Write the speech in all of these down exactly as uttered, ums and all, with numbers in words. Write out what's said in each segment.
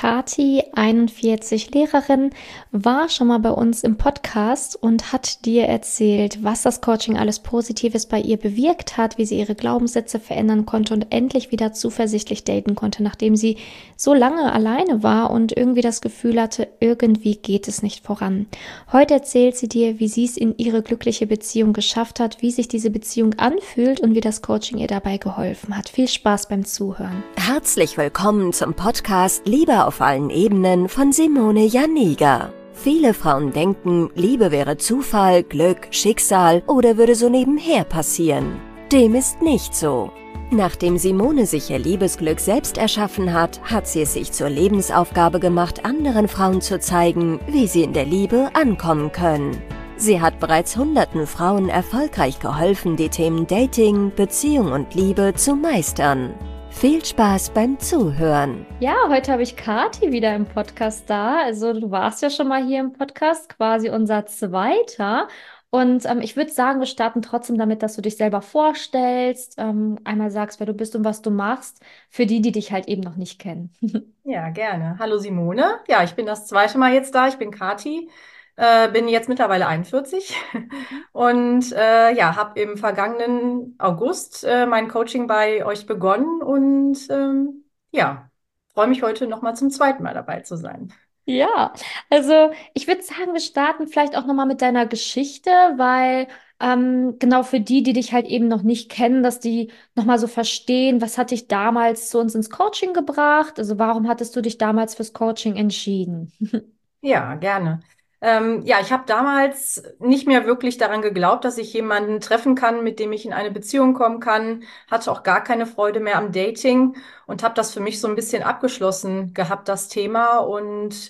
Kati, einundvierzig, Lehrerin, war schon mal bei uns im Podcast und hat dir erzählt, was das Coaching alles Positives bei ihr bewirkt hat, wie sie ihre Glaubenssätze verändern konnte und endlich wieder zuversichtlich daten konnte, nachdem sie so lange alleine war und irgendwie das Gefühl hatte, irgendwie geht es nicht voran. Heute erzählt sie dir, wie sie es in ihre glückliche Beziehung geschafft hat, wie sich diese Beziehung anfühlt und wie das Coaching ihr dabei geholfen hat. Viel Spaß beim Zuhören. Herzlich willkommen zum Podcast Liebe auf allen Ebenen von Simone Janiga. Viele Frauen denken, Liebe wäre Zufall, Glück, Schicksal oder würde so nebenher passieren. Dem ist nicht so. Nachdem Simone sich ihr Liebesglück selbst erschaffen hat, hat sie es sich zur Lebensaufgabe gemacht, anderen Frauen zu zeigen, wie sie in der Liebe ankommen können. Sie hat bereits hunderten Frauen erfolgreich geholfen, die Themen Dating, Beziehung und Liebe zu meistern. Viel Spaß beim Zuhören. Ja, heute habe ich Kati wieder im Podcast da. Also du warst ja schon mal hier im Podcast, quasi unser zweiter. Und ähm, ich würde sagen, wir starten trotzdem damit, dass du dich selber vorstellst, ähm, einmal sagst, wer du bist und was du machst, für die, die dich halt eben noch nicht kennen. Ja, gerne. Hallo Simone. Ja, ich bin das zweite Mal jetzt da. Ich bin Kati, äh, bin jetzt mittlerweile einundvierzig Mhm. und äh, ja, habe im vergangenen August äh, mein Coaching bei euch begonnen und ähm, ja, freue mich heute nochmal zum zweiten Mal dabei zu sein. Ja, also ich würde sagen, wir starten vielleicht auch nochmal mit deiner Geschichte, weil ähm, genau für die, die dich halt eben noch nicht kennen, dass die nochmal so verstehen, was hat dich damals zu uns ins Coaching gebracht? Also warum hattest du dich damals fürs Coaching entschieden? Ja, gerne. Ähm, ja, ich habe damals nicht mehr wirklich daran geglaubt, dass ich jemanden treffen kann, mit dem ich in eine Beziehung kommen kann, hatte auch gar keine Freude mehr am Dating und habe das für mich so ein bisschen abgeschlossen gehabt, das Thema. Und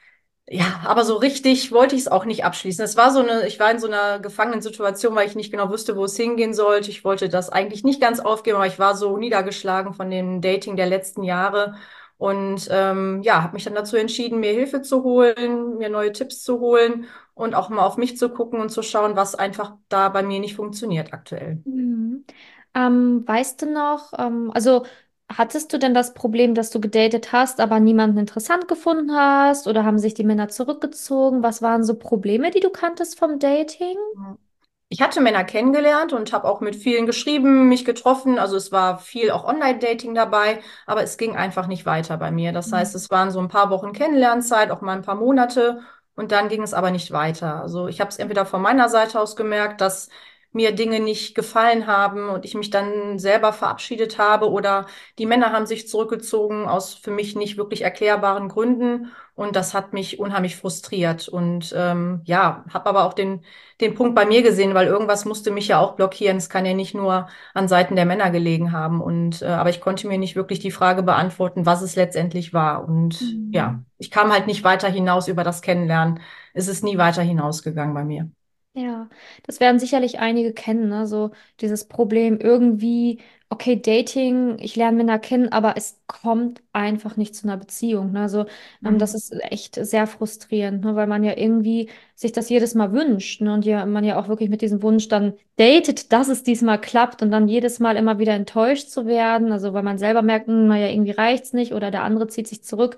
ja, aber so richtig wollte ich es auch nicht abschließen. Es war so eine, ich war in so einer gefangenen Situation, weil ich nicht genau wusste, wo es hingehen sollte. Ich wollte das eigentlich nicht ganz aufgeben, aber ich war so niedergeschlagen von dem Dating der letzten Jahre. Und ähm, ja, habe mich dann dazu entschieden, mir Hilfe zu holen, mir neue Tipps zu holen und auch mal auf mich zu gucken und zu schauen, was einfach da bei mir nicht funktioniert aktuell. Mhm. Ähm, weißt du noch, ähm, also hattest du denn das Problem, dass du gedatet hast, aber niemanden interessant gefunden hast? Oder haben sich die Männer zurückgezogen? Was waren so Probleme, die du kanntest vom Dating? Ich hatte Männer kennengelernt und habe auch mit vielen geschrieben, mich getroffen. Also es war viel auch Online-Dating dabei, aber es ging einfach nicht weiter bei mir. Das heißt, es waren so ein paar Wochen Kennenlernzeit, auch mal ein paar Monate und dann ging es aber nicht weiter. Also ich habe es entweder von meiner Seite aus gemerkt, dass mir Dinge nicht gefallen haben und ich mich dann selber verabschiedet habe oder die Männer haben sich zurückgezogen aus für mich nicht wirklich erklärbaren Gründen und das hat mich unheimlich frustriert und ähm, ja, habe aber auch den den Punkt bei mir gesehen, weil irgendwas musste mich ja auch blockieren. Es kann ja nicht nur an Seiten der Männer gelegen haben. Und äh, aber ich konnte mir nicht wirklich die Frage beantworten, was es letztendlich war. Und ja, Mhm. ich kam halt nicht weiter hinaus über das Kennenlernen. Es ist nie weiter hinausgegangen bei mir. Ja, das werden sicherlich einige kennen, ne? So dieses Problem irgendwie, okay, Dating, ich lerne Männer kennen, aber es kommt einfach nicht zu einer Beziehung, ne? Also, ähm, das Mhm. ist echt sehr frustrierend, ne? Weil man ja irgendwie sich das jedes Mal wünscht, ne? Und ja, man ja auch wirklich mit diesem Wunsch dann datet, dass es diesmal klappt und dann jedes Mal immer wieder enttäuscht zu werden, also weil man selber merkt, hm, naja, irgendwie reicht's nicht oder der andere zieht sich zurück.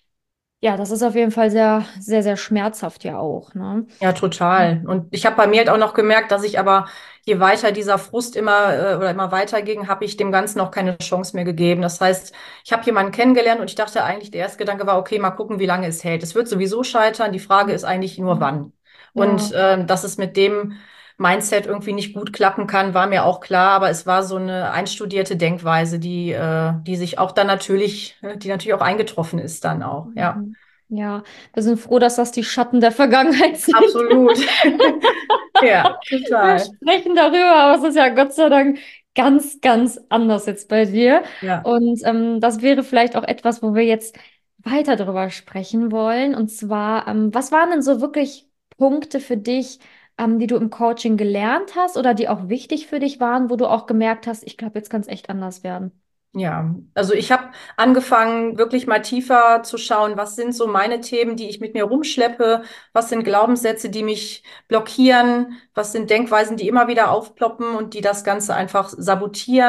Ja, das ist auf jeden Fall sehr, sehr, sehr schmerzhaft ja auch, ne? Ja, total. Und ich habe bei mir halt auch noch gemerkt, dass ich aber, je weiter dieser Frust immer äh, oder immer weiter ging, habe ich dem Ganzen auch keine Chance mehr gegeben. Das heißt, ich habe jemanden kennengelernt und ich dachte eigentlich, der erste Gedanke war, okay, mal gucken, wie lange es hält. Es wird sowieso scheitern. Die Frage ist eigentlich nur, wann. Und Ja. ähm, dass es mit dem Mindset irgendwie nicht gut klappen kann, war mir auch klar. Aber es war so eine einstudierte Denkweise, die, äh, die sich auch dann natürlich, äh, die natürlich auch eingetroffen ist dann auch. Ja, Mhm. Ja, wir sind froh, dass das die Schatten der Vergangenheit sind. absolut. Ja, Wir total. sprechen darüber, aber es ist ja Gott sei Dank ganz, ganz anders jetzt bei dir. Ja. Und ähm, das wäre vielleicht auch etwas, wo wir jetzt weiter darüber sprechen wollen. Und zwar, ähm, was waren denn so wirklich Punkte für dich, ähm, die du im Coaching gelernt hast oder die auch wichtig für dich waren, wo du auch gemerkt hast, ich glaube, jetzt kann es echt anders werden? Ja, also ich habe angefangen, wirklich mal tiefer zu schauen, was sind so meine Themen, die ich mit mir rumschleppe, was sind Glaubenssätze, die mich blockieren, was sind Denkweisen, die immer wieder aufploppen und die das Ganze einfach sabotieren.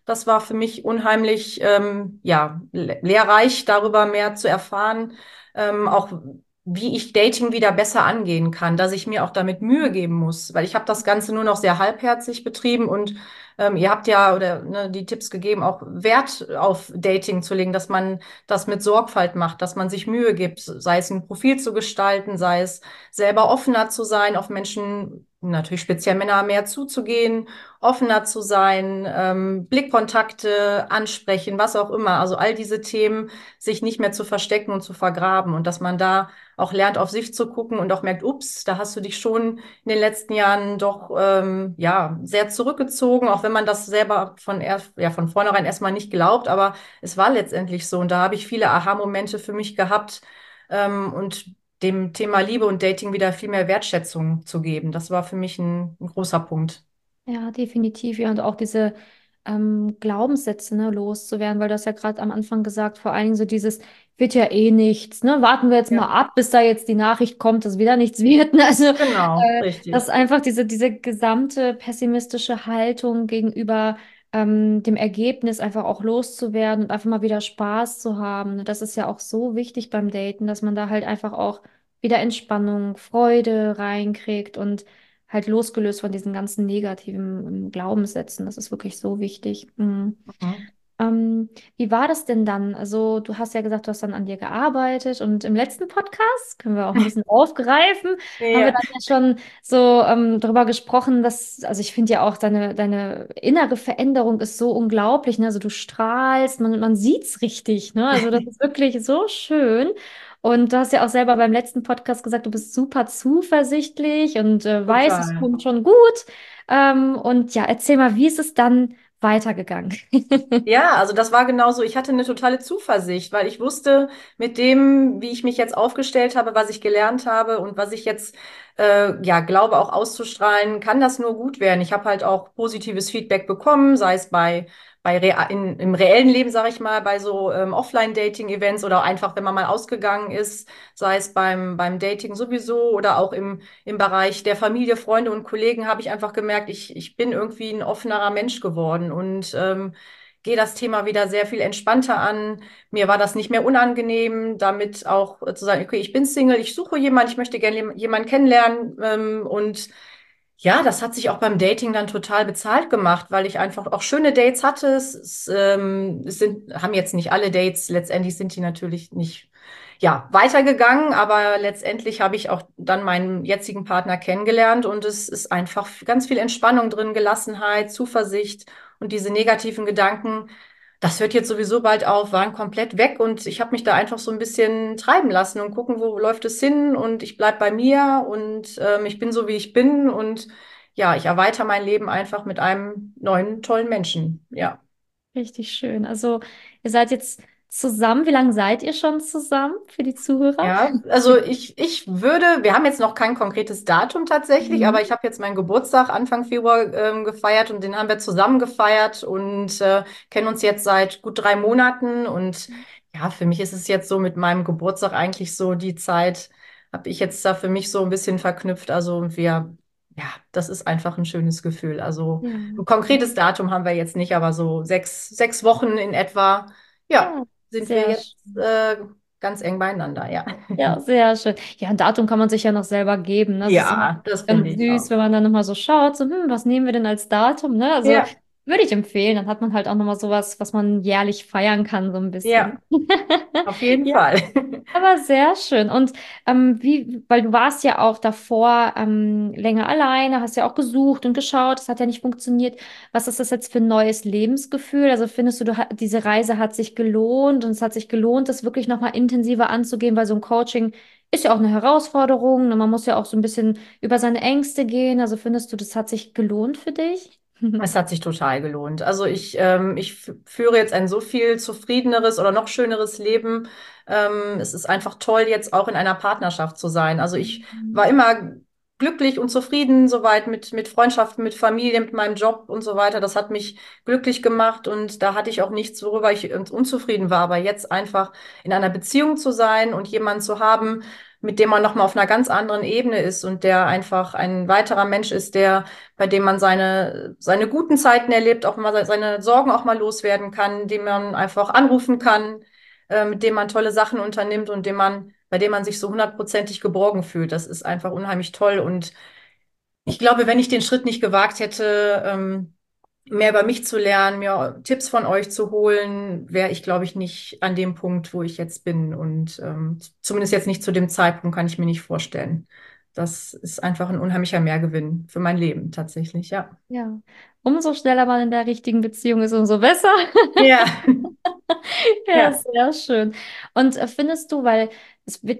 Das war für mich unheimlich, ähm, ja, le- lehrreich, darüber mehr zu erfahren, ähm, auch wie ich Dating wieder besser angehen kann, dass ich mir auch damit Mühe geben muss, weil ich habe das Ganze nur noch sehr halbherzig betrieben und ähm, ihr habt ja oder ne, die Tipps gegeben, auch Wert auf Dating zu legen, dass man das mit Sorgfalt macht, dass man sich Mühe gibt, sei es ein Profil zu gestalten, sei es selber offener zu sein, auf Menschen, natürlich speziell Männer mehr zuzugehen, offener zu sein, ähm, Blickkontakte ansprechen, was auch immer. Also all diese Themen, sich nicht mehr zu verstecken und zu vergraben und dass man da auch lernt, auf sich zu gucken und auch merkt, ups, da hast du dich schon in den letzten Jahren doch ähm, ja sehr zurückgezogen, auch wenn man das selber von erst, ja von vornherein erstmal nicht glaubt, aber es war letztendlich so und da habe ich viele Aha-Momente für mich gehabt ähm, und dem Thema Liebe und Dating wieder viel mehr Wertschätzung zu geben. Das war für mich ein, ein großer Punkt. Ja, definitiv. Ja, und auch diese ähm, Glaubenssätze, ne, loszuwerden, weil du hast ja gerade am Anfang gesagt, vor allen Dingen so dieses, wird ja eh nichts, ne? Warten wir jetzt mal Ja, ab, bis da jetzt die Nachricht kommt, dass wieder nichts wird. Ne? Also, genau, äh, dass richtig. einfach diese, diese gesamte pessimistische Haltung gegenüber ähm, dem Ergebnis einfach auch loszuwerden und einfach mal wieder Spaß zu haben. Ne? Das ist ja auch so wichtig beim Daten, dass man da halt einfach auch wieder Entspannung, Freude reinkriegt und halt losgelöst von diesen ganzen negativen ähm, Glaubenssätzen. Das ist wirklich so wichtig. Mhm. Mhm. Ähm, wie war das denn dann? Also, du hast ja gesagt, du hast dann an dir gearbeitet und im letzten Podcast, können wir auch ein bisschen aufgreifen, haben wir Ja, dann ja schon so ähm, darüber gesprochen, dass, also ich finde ja auch, deine, deine innere Veränderung ist so unglaublich, ne? Also du strahlst, man, man sieht's richtig, ne? Also das ist wirklich so schön. Und du hast ja auch selber beim letzten Podcast gesagt, du bist super zuversichtlich und äh, weißt, es total. kommt schon gut. Ähm, und ja, erzähl mal, wie ist es dann weitergegangen? Ja, also das war genauso. Ich hatte eine totale Zuversicht, weil ich wusste, mit dem, wie ich mich jetzt aufgestellt habe, was ich gelernt habe und was ich jetzt äh, ja glaube auch auszustrahlen, kann das nur gut werden. Ich habe halt auch positives Feedback bekommen, sei es bei bei rea in, im reellen Leben, sage ich mal, bei so ähm, Offline-Dating-Events oder einfach, wenn man mal ausgegangen ist, sei es beim beim Dating sowieso oder auch im im Bereich der Familie, Freunde und Kollegen, habe ich einfach gemerkt, ich ich bin irgendwie ein offenerer Mensch geworden und ähm, gehe das Thema wieder sehr viel entspannter an. Mir war das nicht mehr unangenehm, damit auch äh, zu sagen, okay, ich bin Single, ich suche jemanden, ich möchte gerne jemanden kennenlernen. Ähm, und ja, das hat sich auch beim Dating dann total bezahlt gemacht, weil ich einfach auch schöne Dates hatte. Es, es, ähm, es sind, haben jetzt nicht alle Dates, letztendlich sind die natürlich nicht, ja, weitergegangen, aber letztendlich habe ich auch dann meinen jetzigen Partner kennengelernt und es ist einfach ganz viel Entspannung drin, Gelassenheit, Zuversicht und diese negativen Gedanken. Das hört jetzt sowieso bald auf, waren komplett weg und ich habe mich da einfach so ein bisschen treiben lassen und gucken, wo läuft es hin und ich bleib bei mir und ähm, ich bin so, wie ich bin und ja, ich erweitere mein Leben einfach mit einem neuen, tollen Menschen. Ja. Richtig schön. Also, ihr seid jetzt zusammen. Wie lange seid ihr schon zusammen für die Zuhörer? Ja, also ich, ich würde, wir haben jetzt noch kein konkretes Datum tatsächlich, aber ich Mhm. habe jetzt meinen Geburtstag Anfang Februar ähm, gefeiert und den haben wir zusammen gefeiert und äh, kennen uns jetzt seit gut drei Monaten. Und ja, für mich ist es jetzt so mit meinem Geburtstag eigentlich so die Zeit, habe ich jetzt da für mich so ein bisschen verknüpft. Also wir, ja, das ist einfach ein schönes Gefühl. Also Ja. ein konkretes Datum haben wir jetzt nicht, aber so sechs, sechs Wochen in etwa, ja, Ja, sind wir sehr jetzt schön. äh, ganz eng beieinander, ja. Ja, sehr schön. Ja, ein Datum kann man sich ja noch selber geben. Ne? Das ist immer Ja, das finde ganz ich süß, auch. wenn man dann nochmal so schaut, so, hm, was nehmen wir denn als Datum? Ne? Also Ja, würde ich empfehlen. Dann hat man halt auch nochmal sowas, was man jährlich feiern kann, so ein bisschen. ja, auf jeden Ja, Fall. aber sehr schön. Und ähm, wie, weil du warst ja auch davor ähm, länger alleine, hast ja auch gesucht und geschaut, es hat ja nicht funktioniert. Was ist das jetzt für ein neues Lebensgefühl? Also findest du, du ha- diese Reise hat sich gelohnt und es hat sich gelohnt, das wirklich nochmal intensiver anzugehen, weil so ein Coaching ist ja auch eine Herausforderung und man muss ja auch so ein bisschen über seine Ängste gehen. Also findest du, das hat sich gelohnt für dich? Es hat sich total gelohnt. Also ich, ähm, ich f- führe jetzt ein so viel zufriedeneres oder noch schöneres Leben. Ähm, es ist einfach toll, jetzt auch in einer Partnerschaft zu sein. Also ich war immer glücklich und zufrieden soweit mit, mit Freundschaften, mit Familie, mit meinem Job und so weiter. Das hat mich glücklich gemacht und da hatte ich auch nichts, worüber ich unzufrieden war. Aber jetzt einfach in einer Beziehung zu sein und jemanden zu haben, mit dem man nochmal auf einer ganz anderen Ebene ist und der einfach ein weiterer Mensch ist, der, bei dem man seine, seine guten Zeiten erlebt, auch mal seine Sorgen auch mal loswerden kann, dem man einfach anrufen kann, äh, mit dem man tolle Sachen unternimmt und dem man, bei dem man sich so hundertprozentig geborgen fühlt. Das ist einfach unheimlich toll. Und ich glaube, wenn ich den Schritt nicht gewagt hätte, ähm, mehr über mich zu lernen, mir Tipps von euch zu holen, wäre ich, glaube ich, nicht an dem Punkt, wo ich jetzt bin. Und ähm, zumindest jetzt nicht zu dem Zeitpunkt, kann ich mir nicht vorstellen. Das ist einfach ein unheimlicher Mehrgewinn für mein Leben tatsächlich, ja. Ja. Umso schneller man in der richtigen Beziehung ist, umso besser. Ja, Ja, ja. sehr schön. Und äh, findest du, weil es wird,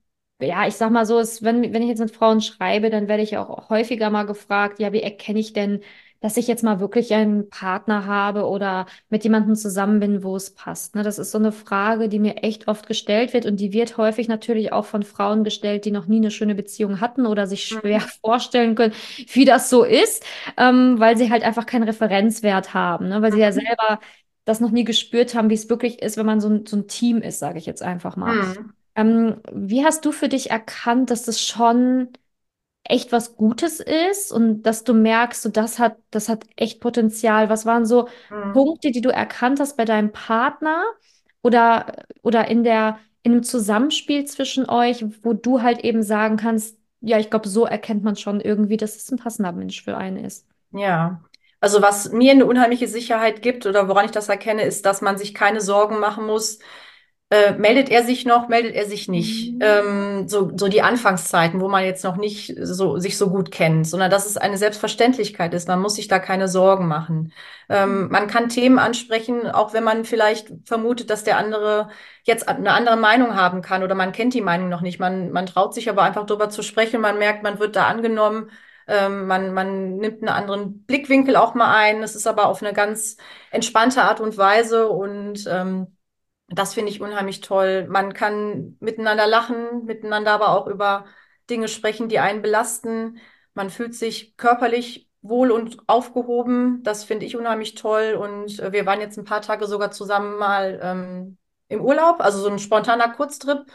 ja, ich sag mal so, es, wenn, wenn ich jetzt mit Frauen schreibe, dann werde ich auch häufiger mal gefragt, ja, wie erkenne ich denn, dass ich jetzt mal wirklich einen Partner habe oder mit jemandem zusammen bin, wo es passt. Ne? Das ist so eine Frage, die mir echt oft gestellt wird und die wird häufig natürlich auch von Frauen gestellt, die noch nie eine schöne Beziehung hatten oder sich schwer Mhm. vorstellen können, wie das so ist, ähm, weil sie halt einfach keinen Referenzwert haben, ne? Weil sie ja Mhm. selber das noch nie gespürt haben, wie es wirklich ist, wenn man so ein, so ein Team ist, sage ich jetzt einfach mal. Mhm. Ähm, wie hast du für dich erkannt, dass das schon echt was Gutes ist und dass du merkst, so das hat, das hat echt Potenzial? Was waren so Mhm. Punkte, die du erkannt hast bei deinem Partner oder, oder in der, in einem Zusammenspiel zwischen euch, wo du halt eben sagen kannst, ja, ich glaube, so erkennt man schon irgendwie, dass es ein passender Mensch für einen ist. Ja, also was mir eine unheimliche Sicherheit gibt oder woran ich das erkenne, ist, dass man sich keine Sorgen machen muss. Äh, meldet er sich noch, meldet er sich nicht? Mhm. Ähm, so, so die Anfangszeiten, wo man jetzt noch nicht so, sich so gut kennt, sondern dass es eine Selbstverständlichkeit ist. Man muss sich da keine Sorgen machen. Ähm, man kann Themen ansprechen, auch wenn man vielleicht vermutet, dass der andere jetzt eine andere Meinung haben kann oder man kennt die Meinung noch nicht. Man, man traut sich aber einfach darüber zu sprechen. Man merkt, man wird da angenommen. Ähm, man, man nimmt einen anderen Blickwinkel auch mal ein. Es ist aber auf eine ganz entspannte Art und Weise und ähm, das finde ich unheimlich toll. Man kann miteinander lachen, miteinander aber auch über Dinge sprechen, die einen belasten. Man fühlt sich körperlich wohl und aufgehoben. Das finde ich unheimlich toll. Und äh, wir waren jetzt ein paar Tage sogar zusammen mal ähm, im Urlaub, also so ein spontaner Kurztrip.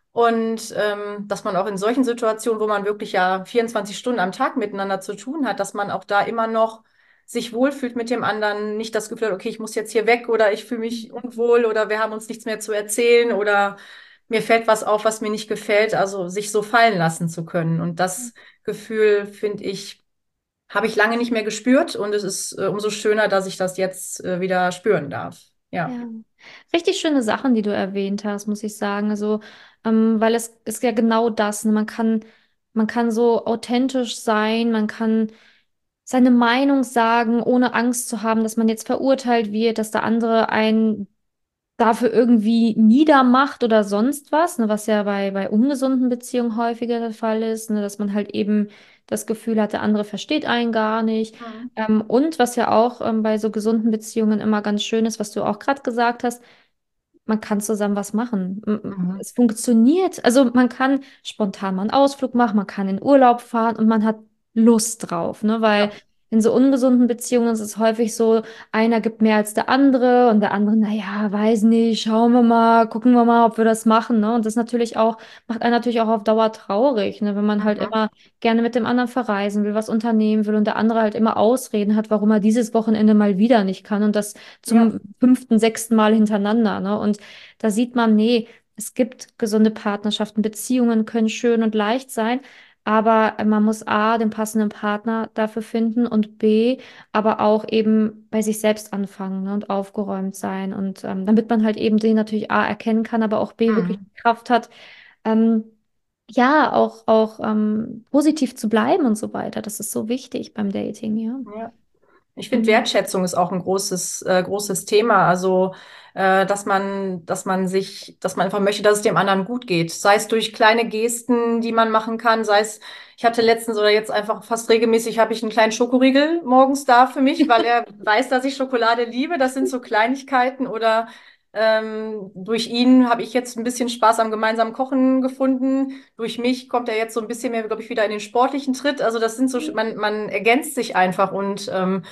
Und ähm, dass man auch in solchen Situationen, wo man wirklich ja vierundzwanzig Stunden am Tag miteinander zu tun hat, dass man auch da immer noch sich wohlfühlt mit dem anderen, nicht das Gefühl hat, okay, ich muss jetzt hier weg oder ich fühle mich unwohl oder wir haben uns nichts mehr zu erzählen oder mir fällt was auf, was mir nicht gefällt. Also sich so fallen lassen zu können. Und das Gefühl, finde ich, habe ich lange nicht mehr gespürt und es ist äh, umso schöner, dass ich das jetzt äh, wieder spüren darf. Ja. Ja, richtig schöne Sachen, die du erwähnt hast, muss ich sagen. Also, ähm, weil es ist ja genau das. Ne? Man kann, man kann so authentisch sein, man kann seine Meinung sagen, ohne Angst zu haben, dass man jetzt verurteilt wird, dass der andere einen dafür irgendwie niedermacht oder sonst was, ne, was ja bei, bei ungesunden Beziehungen häufiger der Fall ist, ne, dass man halt eben das Gefühl hat, der andere versteht einen gar nicht. Mhm. Ähm, und was ja auch ähm, bei so gesunden Beziehungen immer ganz schön ist, was du auch gerade gesagt hast, man kann zusammen was machen. M- m- Mhm. Es funktioniert. Also man kann spontan mal einen Ausflug machen, man kann in Urlaub fahren und man hat Lust drauf, ne? Weil Ja. in so ungesunden Beziehungen ist es häufig so, einer gibt mehr als der andere und der andere, naja, weiß nicht, schauen wir mal, gucken wir mal, ob wir das machen, ne? Und das natürlich auch, macht einen natürlich auch auf Dauer traurig, ne? Wenn man halt Mhm. immer gerne mit dem anderen verreisen will, was unternehmen will und der andere halt immer Ausreden hat, warum er dieses Wochenende mal wieder nicht kann und das Ja. zum fünften, sechsten Mal hintereinander, ne? Und da sieht man, nee, es gibt gesunde Partnerschaften, Beziehungen können schön und leicht sein, aber man muss A, den passenden Partner dafür finden und B, aber auch eben bei sich selbst anfangen, ne, und aufgeräumt sein. Und ähm, damit man halt eben den natürlich A erkennen kann, aber auch B wirklich Mhm. die Kraft hat, ähm, ja, auch, auch ähm, positiv zu bleiben und so weiter. Das ist so wichtig beim Dating, ja. Ja. Ich finde, Mhm. Wertschätzung ist auch ein großes, äh, großes Thema. Also, äh, dass man, dass man sich, dass man einfach möchte, dass es dem anderen gut geht. Sei es durch kleine Gesten, die man machen kann, sei es, ich hatte letztens oder jetzt einfach fast regelmäßig habe ich einen kleinen Schokoriegel morgens da für mich, weil er weiß, dass ich Schokolade liebe. Das sind so Kleinigkeiten oder Ähm, durch ihn habe ich jetzt ein bisschen Spaß am gemeinsamen Kochen gefunden. Durch mich kommt er jetzt so ein bisschen mehr, glaube ich, wieder in den sportlichen Tritt. Also das sind so, man, man ergänzt sich einfach und ähm,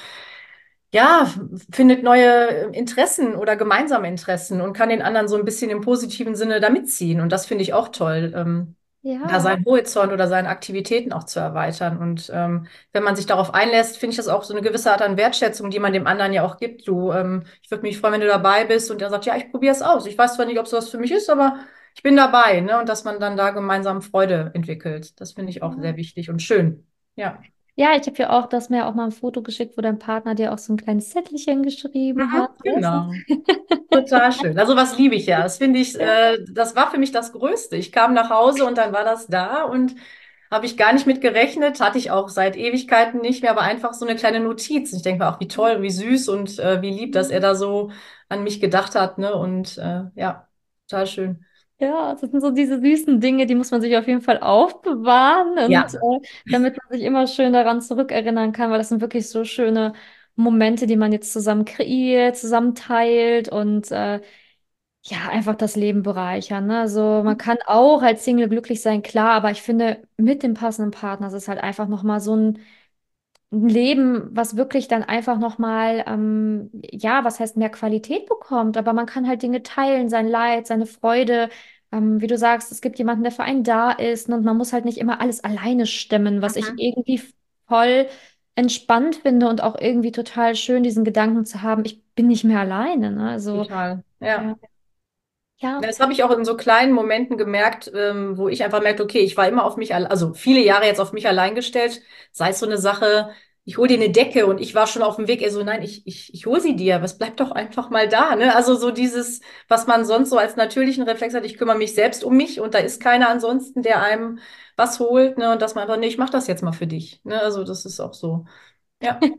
ja, findet neue Interessen oder gemeinsame Interessen und kann den anderen so ein bisschen im positiven Sinne da mitziehen. Und das finde ich auch toll, ähm, da Ja. seinen Horizont oder seine Aktivitäten auch zu erweitern. Und ähm, wenn man sich darauf einlässt, finde ich das auch so eine gewisse Art an Wertschätzung, die man dem anderen ja auch gibt. Du, ähm, ich würde mich freuen, wenn du dabei bist und er sagt, ja, ich probiere es aus. Ich weiß zwar nicht, ob es was für mich ist, aber ich bin dabei, ne? Und dass man dann da gemeinsam Freude entwickelt. Das finde ich auch sehr wichtig und schön. Ja. Ja, ich habe ja auch, das mir auch mal ein Foto geschickt, wo dein Partner dir auch so ein kleines Zettelchen geschrieben Mhm, hat. Weißt du? genau. Total schön. Also was liebe ich ja. Das finde ich, Ja. äh, das war für mich das Größte. Ich kam nach Hause und dann war das da und habe ich gar nicht mit gerechnet, hatte ich auch seit Ewigkeiten nicht mehr, aber einfach so eine kleine Notiz. Ich denke mir auch, wie toll, wie süß und äh, wie lieb, dass er da so an mich gedacht hat, ne? Und äh, ja, total schön. Ja, das sind so diese süßen Dinge, die muss man sich auf jeden Fall aufbewahren und Ja. äh, damit man sich immer schön daran zurückerinnern kann, weil das sind wirklich so schöne Momente, die man jetzt zusammen kreiert, zusammen teilt und äh, ja, einfach das Leben bereichern. Ne? Also man kann auch als Single glücklich sein, klar, aber ich finde, mit dem passenden Partner ist es halt einfach nochmal so ein ein Leben, was wirklich dann einfach nochmal, ähm, ja, was heißt mehr Qualität bekommt, aber man kann halt Dinge teilen, sein Leid, seine Freude. Ähm, wie du sagst, es gibt jemanden, der für einen da ist und man muss halt nicht immer alles alleine stemmen, was ich Mhm. irgendwie voll entspannt finde und auch irgendwie total schön, diesen Gedanken zu haben, ich bin nicht mehr alleine. Ne? Also, Total. ja, Ja. ja. Ja, das habe ich auch in so kleinen Momenten gemerkt, ähm, wo ich einfach merkte, okay, ich war immer auf mich, alle- also viele Jahre jetzt auf mich allein gestellt. Sei es so eine Sache, ich hole dir eine Decke und ich war schon auf dem Weg. Er so, nein, ich, ich, ich hole sie dir, aber es bleibt doch einfach mal da. Ne? Also so dieses, was man sonst so als natürlichen Reflex hat, ich kümmere mich selbst um mich und da ist keiner ansonsten, der einem was holt. Ne? Und dass man einfach, nee, ich mache das jetzt mal für dich. Ne? Also das ist auch so. Ja.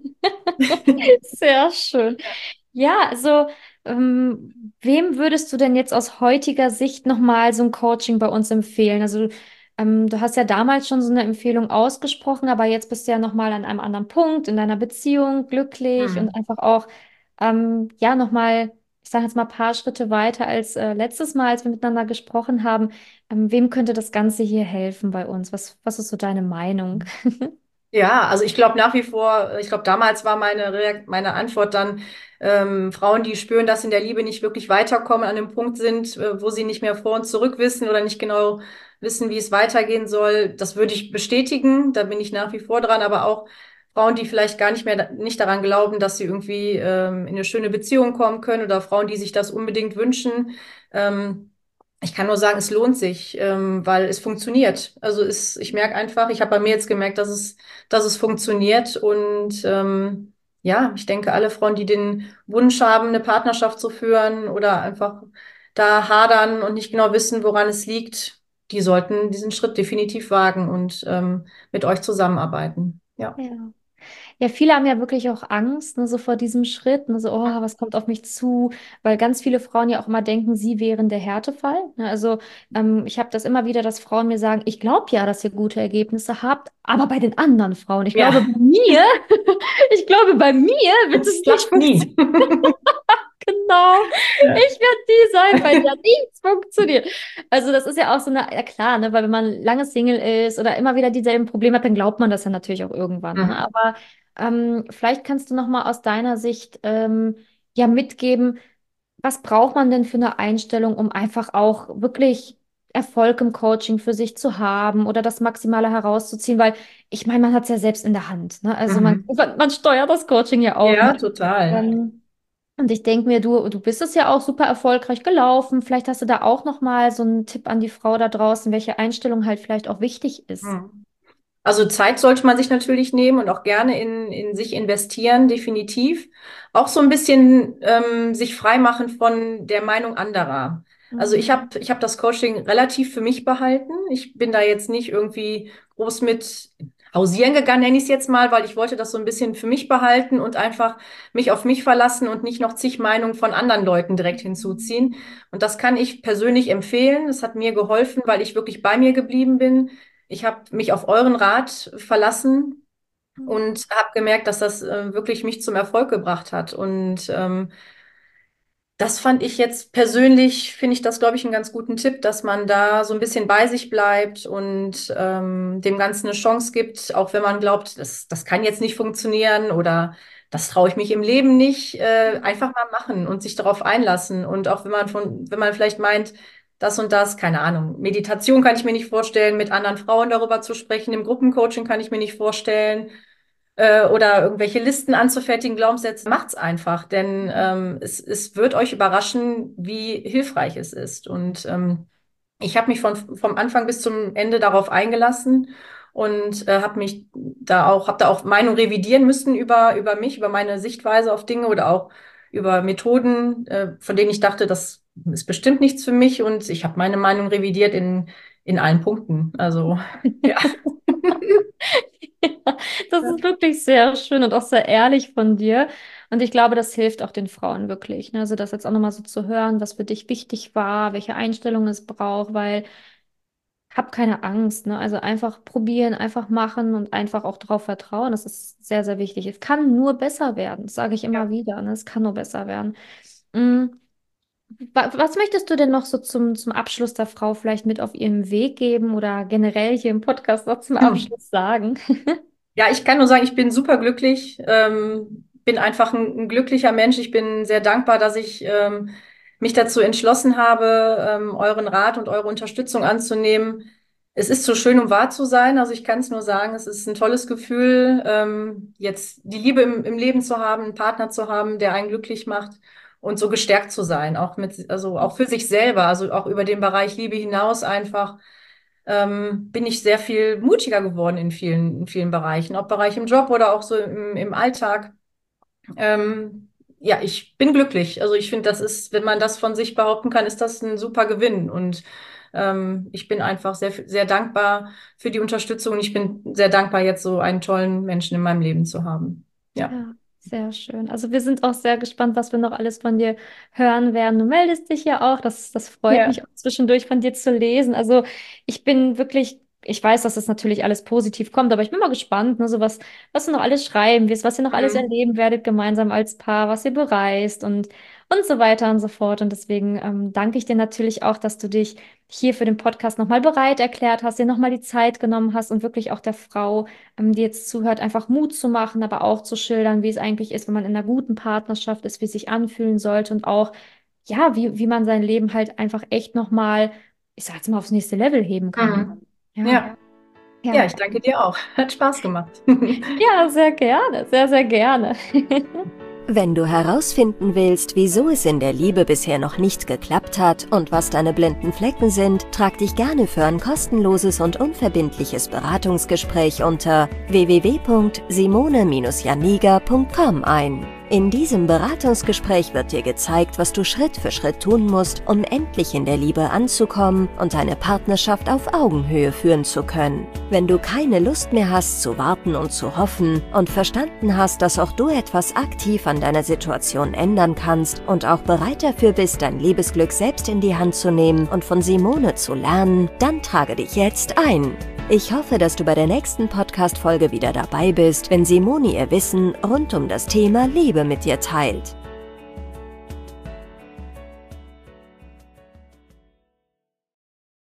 Sehr schön. Ja, also ähm, wem würdest du denn jetzt aus heutiger Sicht nochmal so ein Coaching bei uns empfehlen? Also ähm, du hast ja damals schon so eine Empfehlung ausgesprochen, aber jetzt bist du ja nochmal an einem anderen Punkt in deiner Beziehung, glücklich und Hm. einfach auch, ähm, ja, nochmal, ich sage jetzt mal ein paar Schritte weiter als äh, letztes Mal, als wir miteinander gesprochen haben. Ähm, wem könnte das Ganze hier helfen bei uns? Was, was ist so deine Meinung? Ja, also ich glaube nach wie vor, ich glaube damals war meine Reakt meine Antwort dann, ähm, Frauen, die spüren, dass in der Liebe nicht wirklich weiterkommen, an dem Punkt sind, äh, wo sie nicht mehr vor und zurück wissen oder nicht genau wissen, wie es weitergehen soll. Das würde ich bestätigen, da bin ich nach wie vor dran, aber auch Frauen, die vielleicht gar nicht mehr da- nicht daran glauben, dass sie irgendwie ähm, in eine schöne Beziehung kommen können oder Frauen, die sich das unbedingt wünschen. Ähm, Ich kann nur sagen, es lohnt sich, ähm, weil es funktioniert. Also es, ich merke einfach, ich habe bei mir jetzt gemerkt, dass es dass es funktioniert. Und ähm, ja, ich denke, alle Frauen, die den Wunsch haben, eine Partnerschaft zu führen oder einfach da hadern und nicht genau wissen, woran es liegt, die sollten diesen Schritt definitiv wagen und ähm, mit euch zusammenarbeiten. Ja. Ja. Ja, viele haben ja wirklich auch Angst, ne, so vor diesem Schritt, ne, so, oh, was kommt auf mich zu? Weil ganz viele Frauen ja auch immer denken, sie wären der Härtefall. Ne? Also ähm, ich habe das immer wieder, dass Frauen mir sagen, ich glaube ja, dass ihr gute Ergebnisse habt, aber bei den anderen Frauen, ich glaube, Ja, bei mir, ich glaube, bei mir wird es es nicht klappt funktionieren. nie. Genau. Ja. Ich werde die sein, bei der nichts funktioniert. Also das ist ja auch so eine, ja klar, ne, weil wenn man lange Single ist oder immer wieder dieselben Probleme hat, dann glaubt man das ja natürlich auch irgendwann. Ne? Mhm. Aber ähm, vielleicht kannst du noch mal aus deiner Sicht ähm, ja mitgeben, was braucht man denn für eine Einstellung, um einfach auch wirklich Erfolg im Coaching für sich zu haben oder das Maximale herauszuziehen? Weil ich meine, man hat es ja selbst in der Hand. Ne? Also man, Mhm. man, man steuert das Coaching ja auch Ja, mit. total. Ähm, und ich denke mir, du, du bist es ja auch super erfolgreich gelaufen. Vielleicht hast du da auch noch mal so einen Tipp an die Frau da draußen, welche Einstellung halt vielleicht auch wichtig ist. Mhm. Also Zeit sollte man sich natürlich nehmen und auch gerne in, in sich investieren, definitiv. Auch so ein bisschen ähm, sich freimachen von der Meinung anderer. Also ich Mhm. habe ich hab das Coaching relativ für mich behalten. Ich bin da jetzt nicht irgendwie groß mit hausieren gegangen, nenne ich es jetzt mal, weil ich wollte das so ein bisschen für mich behalten und einfach mich auf mich verlassen und nicht noch zig Meinungen von anderen Leuten direkt hinzuziehen. Und das kann ich persönlich empfehlen. Es hat mir geholfen, weil ich wirklich bei mir geblieben bin. Ich habe mich auf euren Rat verlassen und habe gemerkt, dass das äh, wirklich mich zum Erfolg gebracht hat. Und ähm, Das fand ich jetzt persönlich, finde ich das, glaube ich, einen ganz guten Tipp, dass man da so ein bisschen bei sich bleibt und ähm, dem Ganzen eine Chance gibt, auch wenn man glaubt, das, das kann jetzt nicht funktionieren oder das traue ich mich im Leben nicht, äh, einfach mal machen und sich darauf einlassen. Und auch wenn man von, wenn man vielleicht meint, das und das, keine Ahnung, Meditation kann ich mir nicht vorstellen, mit anderen Frauen darüber zu sprechen, im Gruppencoaching kann ich mir nicht vorstellen äh, oder irgendwelche Listen anzufertigen, Glaubenssätze, macht's einfach, denn ähm, es, es wird euch überraschen, wie hilfreich es ist. Und ähm, ich habe mich von, vom Anfang bis zum Ende darauf eingelassen und äh, habe mich da auch, habe da auch Meinung revidieren müssen über, über mich, über meine Sichtweise auf Dinge oder auch über Methoden, äh, von denen ich dachte, das ist bestimmt nichts für mich und ich habe meine Meinung revidiert in, in allen Punkten. Also, ja. Ja, das ist wirklich sehr schön und auch sehr ehrlich von dir. Und ich glaube, das hilft auch den Frauen wirklich. Ne? Also das jetzt auch nochmal so zu hören, was für dich wichtig war, welche Einstellung es braucht, weil hab keine Angst. Ne? Also einfach probieren, einfach machen und einfach auch darauf vertrauen. Das ist sehr, sehr wichtig. Es kann nur besser werden, das sage ich Ja. immer wieder. Ne? Es kann nur besser werden. Mm, wa- Was möchtest du denn noch so zum, zum Abschluss der Frau vielleicht mit auf ihrem Weg geben oder generell hier im Podcast noch zum Hm. Abschluss sagen? Ja, ich kann nur sagen, ich bin super glücklich, ähm, bin einfach ein, ein glücklicher Mensch. Ich bin sehr dankbar, dass ich ähm, mich dazu entschlossen habe, ähm, euren Rat und eure Unterstützung anzunehmen. Es ist so schön, um wahr zu sein. Also ich kann es nur sagen, es ist ein tolles Gefühl, ähm, jetzt die Liebe im, im Leben zu haben, einen Partner zu haben, der einen glücklich macht und so gestärkt zu sein, auch mit, also auch für sich selber, also auch über den Bereich Liebe hinaus einfach ähm, bin ich sehr viel mutiger geworden in vielen, in vielen Bereichen, ob Bereich im Job oder auch so im, im Alltag. Ähm, ja, ich bin glücklich. Also ich finde, das ist, wenn man das von sich behaupten kann, ist das ein super Gewinn. Und ähm, ich bin einfach sehr, sehr dankbar für die Unterstützung und ich bin sehr dankbar, jetzt so einen tollen Menschen in meinem Leben zu haben. Ja. Ja, sehr schön. Also wir sind auch sehr gespannt, was wir noch alles von dir hören werden. Du meldest dich ja auch. Das, das freut Ja. mich auch zwischendurch von dir zu lesen. Also ich bin wirklich, ich weiß, dass das natürlich alles positiv kommt, aber ich bin mal gespannt, ne, so was, was du noch alles schreiben wirst, was ihr noch alles Mhm. erleben werdet gemeinsam als Paar, was ihr bereist und, und so weiter und so fort. Und deswegen ähm, danke ich dir natürlich auch, dass du dich hier für den Podcast nochmal bereit erklärt hast, dir nochmal die Zeit genommen hast und wirklich auch der Frau ähm, die jetzt zuhört, einfach Mut zu machen, aber auch zu schildern, wie es eigentlich ist, wenn man in einer guten Partnerschaft ist, wie es sich anfühlen sollte und auch, ja, wie, wie man sein Leben halt einfach echt nochmal, ich sag jetzt mal, aufs nächste Level heben kann. Mhm. Ja, Ja. Ja, ja. ich danke dir auch. Hat Spaß gemacht. Ja, sehr gerne, sehr, sehr gerne. Wenn du herausfinden willst, wieso es in der Liebe bisher noch nicht geklappt hat und was deine blinden Flecken sind, trag dich gerne für ein kostenloses und unverbindliches Beratungsgespräch unter w w w punkt simone janiga punkt com ein. In diesem Beratungsgespräch wird dir gezeigt, was du Schritt für Schritt tun musst, um endlich in der Liebe anzukommen und deine Partnerschaft auf Augenhöhe führen zu können. Wenn du keine Lust mehr hast zu warten und zu hoffen und verstanden hast, dass auch du etwas aktiv an deiner Situation ändern kannst und auch bereit dafür bist, dein Liebesglück selbst in die Hand zu nehmen und von Simone zu lernen, dann trage dich jetzt ein. Ich hoffe, dass du bei der nächsten Podcast-Folge wieder dabei bist, wenn Simone ihr Wissen rund um das Thema Liebe mit dir teilt.